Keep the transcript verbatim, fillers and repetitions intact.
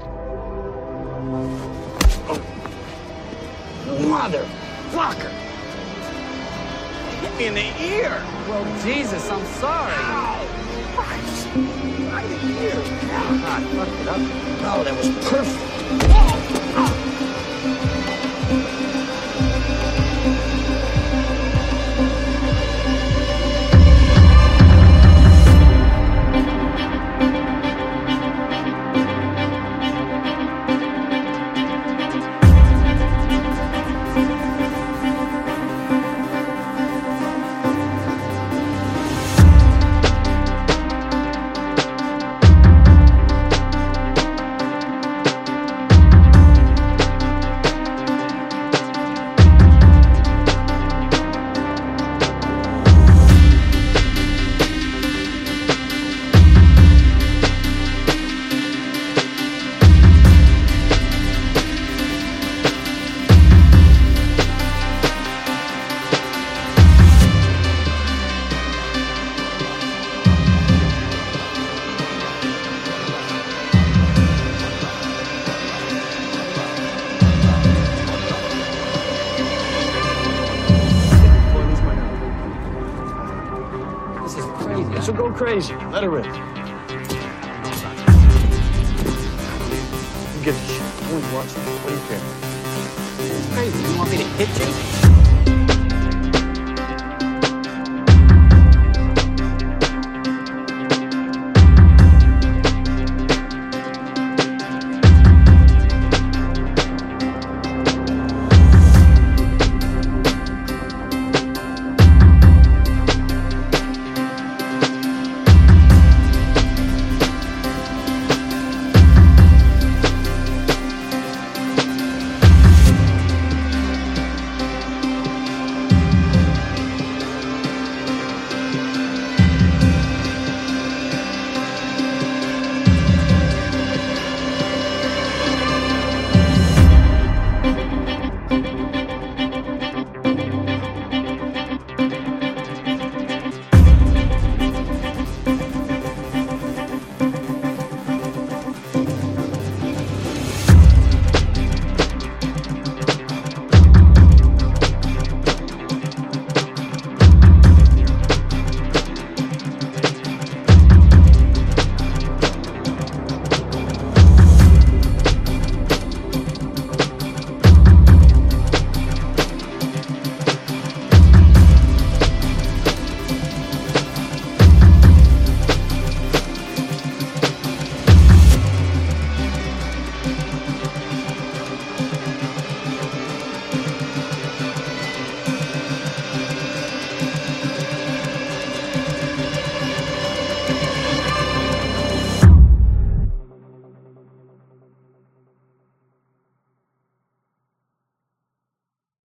Motherfucker! Hit me in the ear! Well, Jesus, I'm sorry. Ow! Christ! Right in the ear! God, fuck it up. No, that was perfect. Oh! Oh! So go crazy. Let her rip. Who gives a shit? I want to watch it. What do you care? It's crazy. You want me to hit you?